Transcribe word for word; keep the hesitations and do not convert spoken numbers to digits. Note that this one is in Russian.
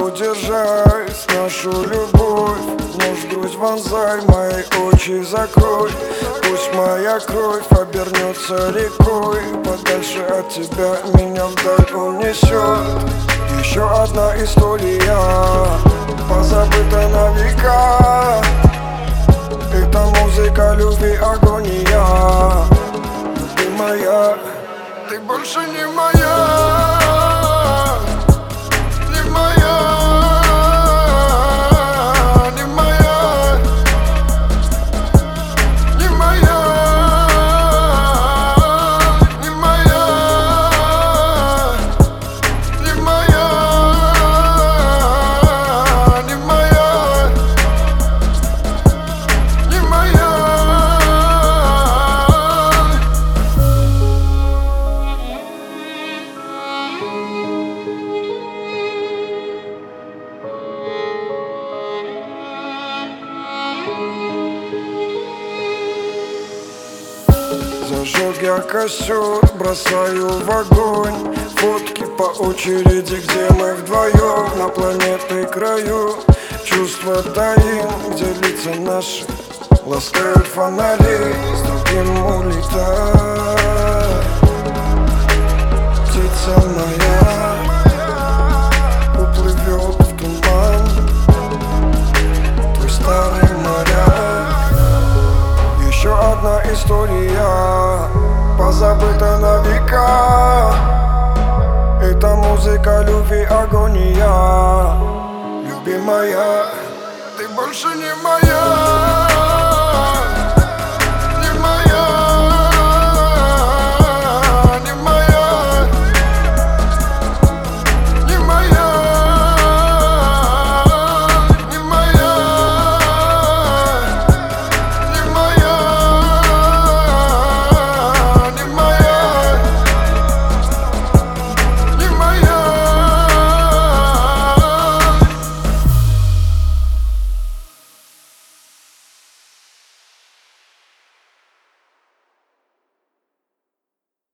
удержать нашу любовь. Нож в грудь вонзай, мои очи закрой. Пусть моя кровь обернется рекой, подальше от тебя меня вдаль унесет. Еще одна история, позабыта на века. Это музыка любви, агония. Любимая, ты больше не моя. Зажег я костер, бросаю в огонь фотки по очереди, где мы вдвоем на планетной краю. Чувства таим, где лица наши ласкают фонари, с другим улетай. Птица моя уплывет в туман, твой старый моряк. Еще одна история, позабыта на века. Это музыка любви, агония. Любимая, ты больше не моя.